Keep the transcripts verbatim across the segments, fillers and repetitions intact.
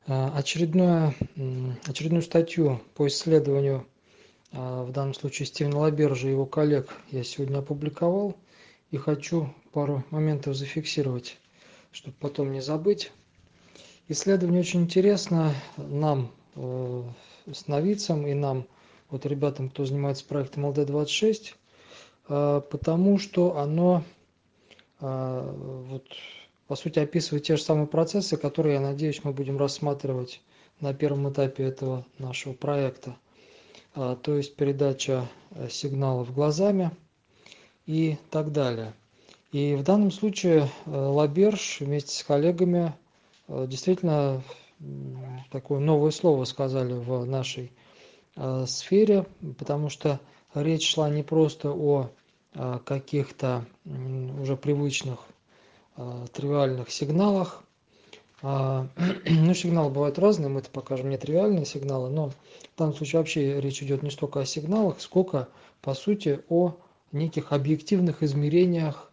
А, Очередное, м, очередную статью по исследованию, а, в данном случае Стивена Лабержа и его коллег, я сегодня опубликовал и хочу пару моментов зафиксировать, чтобы потом не забыть. Исследование очень интересно нам, э, сновидцам и нам, вот ребятам, кто занимается проектом Л Д двадцать шесть, э, потому что оно а, вот, по сути, описывает те же самые процессы, которые, я надеюсь, мы будем рассматривать на первом этапе этого нашего проекта. А, то есть передача э, сигналов глазами и так далее. И в данном случае э, Лаберж вместе с коллегами э, действительно м, такое новое слово сказали в нашей э, сфере, потому что речь шла не просто о э, каких-то м, уже привычных э, тривиальных сигналах. А, Ну, сигналы бывают разные, мы это покажем нетривиальные сигналы, но в данном случае вообще речь идет не столько о сигналах, сколько, по сути, о неких объективных измерениях,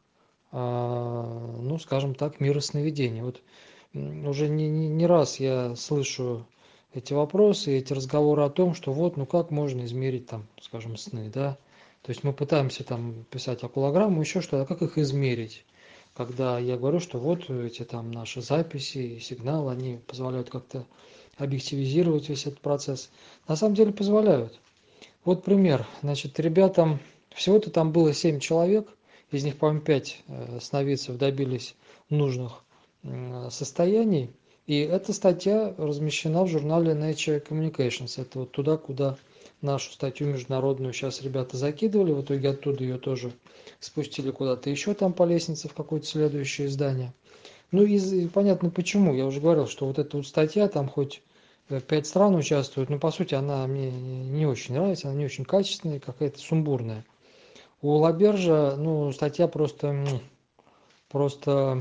а, ну, скажем так, мира сновидений. Вот м, уже не, не, не раз я слышу эти вопросы, эти разговоры о том, что вот, ну как можно измерить там, скажем, сны, да? То есть мы пытаемся там писать окулограмму, еще что-то, а как их измерить? Когда я говорю, что вот эти там наши записи, сигналы, они позволяют как-то объективизировать весь этот процесс. На самом деле позволяют. Вот пример. Значит, ребятам, всего-то там было семь человек, из них, по-моему, пять э, сновидцев добились нужных м, состояний. И эта статья размещена в журнале Nature Communications. Это вот туда, куда нашу статью международную сейчас ребята закидывали. В итоге оттуда ее тоже спустили куда-то еще там по лестнице в какое-то следующее издание. Ну и понятно почему. Я уже говорил, что вот эта вот статья, там хоть э, пять стран участвуют, но по сути она мне не очень нравится, она не очень качественная, какая-то сумбурная. У Лабержа, ну, статья просто, м, просто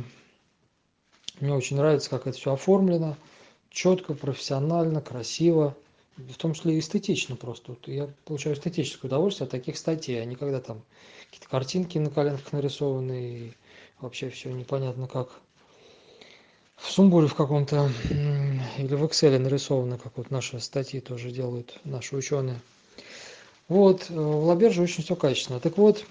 мне очень нравится, как это все оформлено, четко, профессионально, красиво, в том числе и эстетично просто. Вот я получаю эстетическое удовольствие от таких статей, а не когда там какие-то картинки на коленках нарисованы и вообще все непонятно как в сумбуре в каком-то или в Excel нарисовано, как вот наши статьи тоже делают наши ученые. Вот, э, в Лаберже очень все качественно. Так вот,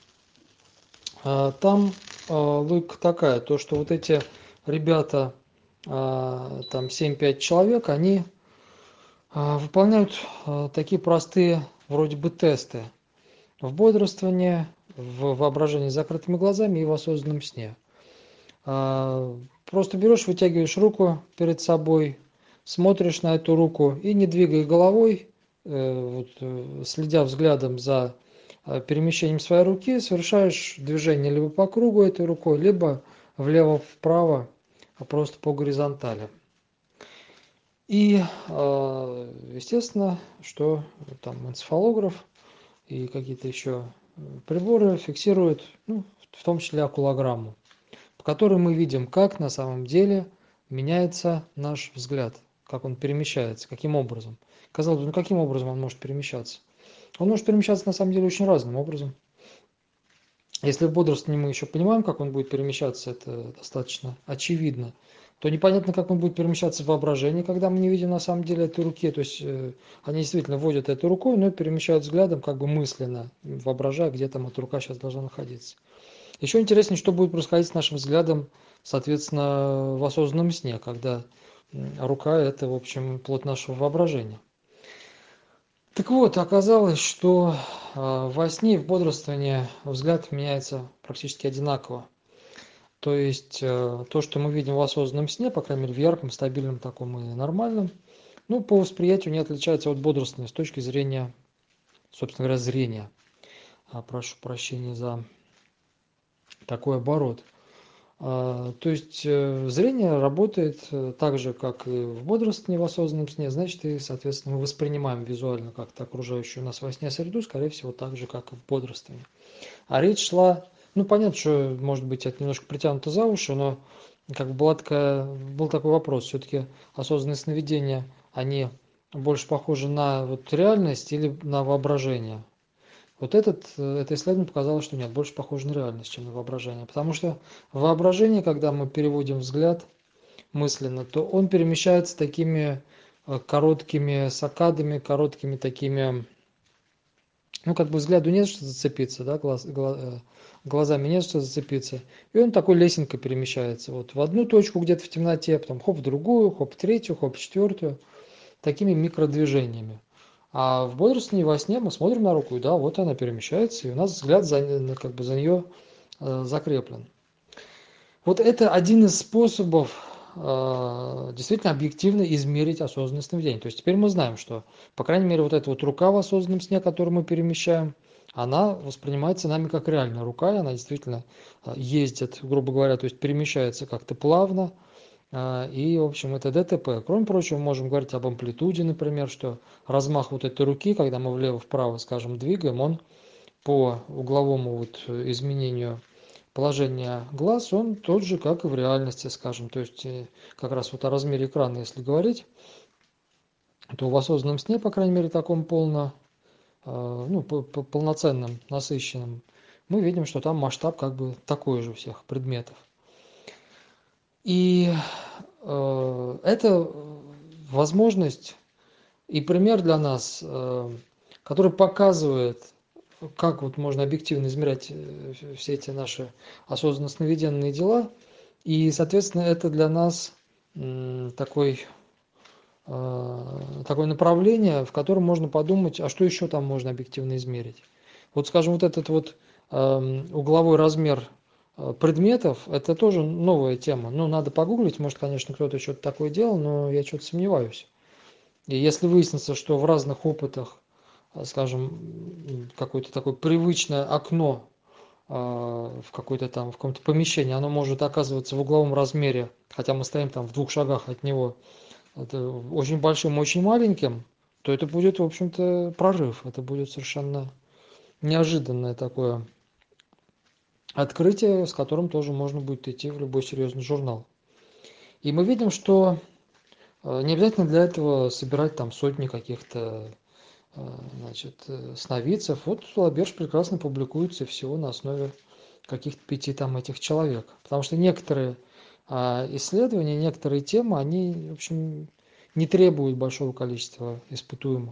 э, там э, логика такая, то что вот эти ребята, э, там семь-пять человек, они э, выполняют э, такие простые вроде бы тесты в бодрствовании, в воображении с закрытыми глазами и в осознанном сне. А, Просто берешь, вытягиваешь руку перед собой, смотришь на эту руку и не двигай головой, э, вот, э, следя взглядом за э, перемещением своей руки, совершаешь движение либо по кругу этой рукой, либо влево-вправо, а просто по горизонтали. И, э, естественно, что там энцефалограф и какие-то еще э, приборы фиксируют, ну, в том числе окулограмму, по которой мы видим, как на самом деле меняется наш взгляд, как он перемещается, каким образом. Казалось бы, ну каким образом он может перемещаться? Он может перемещаться на самом деле очень разным образом. Если в бодрствовании мы еще понимаем, как он будет перемещаться, это достаточно очевидно, то непонятно, как он будет перемещаться в воображении, когда мы не видим на самом деле этой руки. То есть э, они действительно вводят эту рукой, но перемещают взглядом как бы мысленно, воображая, где там эта рука сейчас должна находиться. Еще интереснее, что будет происходить с нашим взглядом, соответственно, в осознанном сне, когда рука – это, в общем, плод нашего воображения. Так вот, оказалось, что а, во сне и в бодрствовании взгляд меняется практически одинаково. То есть э, то, что мы видим в осознанном сне, по крайней мере, в ярком, стабильном таком и нормальном, ну, по восприятию не отличается от бодрствования с точки зрения, собственно говоря, зрения. А, прошу прощения за такой оборот. А, То есть э, зрение работает э, так же, как и в бодрствовании, в осознанном сне, значит, и, соответственно, мы воспринимаем визуально как-то окружающую нас во сне среду, скорее всего, так же, как и в бодрствовании. А речь шла, ну, понятно, что, может быть, это немножко притянуто за уши, но как бы была такая, был такой вопрос, все-таки осознанные сновидения, они больше похожи на вот реальность или на воображение? Вот этот, э, это исследование показало, что нет, больше похоже на реальность, чем на воображение. Потому что в воображении, когда мы переводим взгляд, мысленно, то он перемещается такими э, короткими сакадами, короткими такими, ну, как бы взгляду не за что зацепиться, да, глаз, гла- э, глазами не за что зацепиться. И он такой лесенкой перемещается. Вот в одну точку где-то в темноте, потом хоп в другую, хоп в третью, хоп в четвертую. Такими микродвижениями. А в бодрствовании во сне мы смотрим на руку, и да, вот она перемещается, и у нас взгляд за, ну, как бы за нее э, закреплен. Вот это один из способов э, действительно объективно измерить осознанность сновидений. То есть теперь мы знаем, что, по крайней мере, вот эта вот рука в осознанном сне, которую мы перемещаем, она воспринимается нами как реальная рука, и она действительно э, ездит, грубо говоря, то есть перемещается как-то плавно, а, и, в общем, это ДТП. Кроме прочего, мы можем говорить об амплитуде, например, что размах вот этой руки, когда мы влево-вправо, скажем, двигаем, он по угловому вот изменению положения глаз, он тот же, как и в реальности, скажем. То есть, э, как раз вот о размере экрана, если говорить, то в осознанном сне, по крайней мере, таком полно, э, ну, по- по- полноценном, насыщенном, мы видим, что там масштаб как бы такой же у всех предметов. И э, это возможность и пример для нас, э, который показывает, как вот можно объективно измерять э, все эти наши осознанно сновиденные дела. И, соответственно, это для нас м, такой, э, такое направление, в котором можно подумать, а что еще там можно объективно измерить. Вот, скажем, вот этот вот эм, угловой размер э, предметов, это тоже новая тема. Ну, надо погуглить, может, конечно, кто-то что-то такое делал, но я что-то сомневаюсь. И если выяснится, что в разных опытах, а, скажем, какое-то такое привычное окно а, в какой-то там, в каком-то помещении, оно может оказываться в угловом размере, хотя мы стоим там в двух шагах от него, это очень большим, очень маленьким, то это будет, в общем-то, прорыв. Это будет совершенно неожиданное такое открытие, с которым тоже можно будет идти в любой серьезный журнал. И мы видим, что э, не обязательно для этого собирать там сотни каких-то э, значит, э, сновидцев. Вот Лаберж прекрасно публикуется всего на основе каких-то пяти там этих человек. Потому что некоторые а, исследования, некоторые темы, они, в общем, не требуют большого количества испытуемых.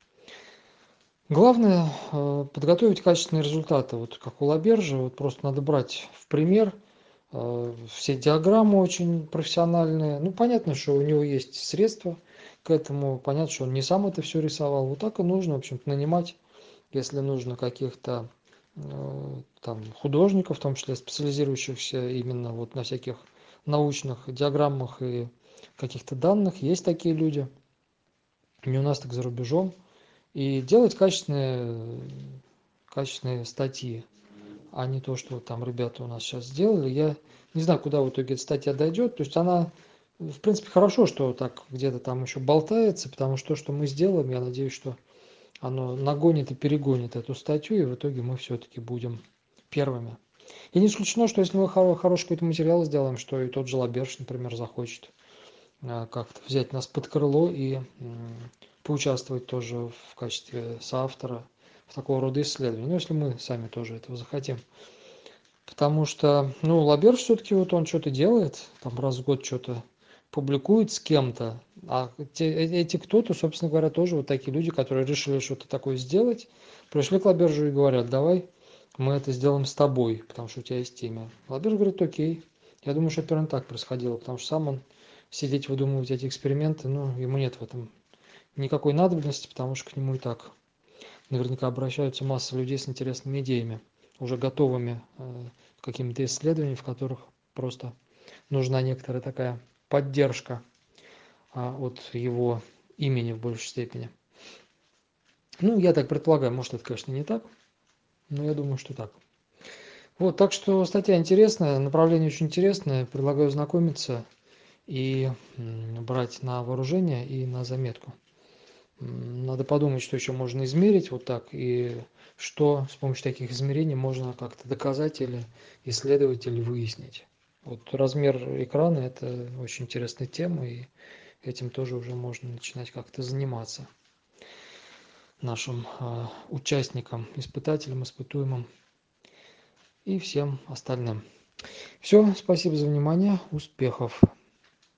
Главное э, подготовить качественные результаты. Вот как у Лабержа, вот просто надо брать в пример э, все диаграммы очень профессиональные. Ну, понятно, что у него есть средства к этому. Понятно, что он не сам это все рисовал. Вот так и нужно, в общем-то, нанимать, если нужно, каких-то э, там художников, в том числе специализирующихся именно вот на всяких научных диаграммах и каких-то данных. Есть такие люди, не у нас, так за рубежом. И делать качественные, качественные статьи, а не то, что вот там ребята у нас сейчас сделали. Я не знаю, куда в итоге эта статья дойдет. То есть она, в принципе, хорошо, что так где-то там еще болтается, потому что то, что мы сделаем, я надеюсь, что оно нагонит и перегонит эту статью, и в итоге мы все-таки будем первыми. И не исключено, что если мы хоро- хороший какой-то материал сделаем, что и тот же Лаберш, например, захочет а, как-то взять нас под крыло и м, поучаствовать тоже в качестве соавтора в такого рода исследований. Ну, если мы сами тоже этого захотим. Потому что, ну, Лаберж все-таки вот он что-то делает, там раз в год что-то публикует с кем-то, а те, э- эти кто-то, собственно говоря, тоже вот такие люди, которые решили что-то такое сделать, пришли к Лабержу и говорят, давай мы это сделаем с тобой, потому что у тебя есть имя. Лаберж говорит, окей. Я думаю, что примерно так происходило, потому что сам он сидеть выдумывать эти эксперименты, ну, ему нет в этом никакой надобности, потому что к нему и так наверняка обращаются масса людей с интересными идеями, уже готовыми э, какими-то исследованиями, в которых просто нужна некоторая такая поддержка а, от его имени в большей степени. Ну, я так предполагаю, может, это, конечно, не так, но я думаю, что так. Вот, так что статья интересная, направление очень интересное, предлагаю знакомиться и м, брать на вооружение и на заметку. М, Надо подумать, что еще можно измерить вот так, и что с помощью таких измерений можно как-то доказать или исследовать, или выяснить. Вот размер экрана – это очень интересная тема, и этим тоже уже можно начинать как-то заниматься нашим а, участникам, испытателям, испытуемым и всем остальным. Все, спасибо за внимание, успехов!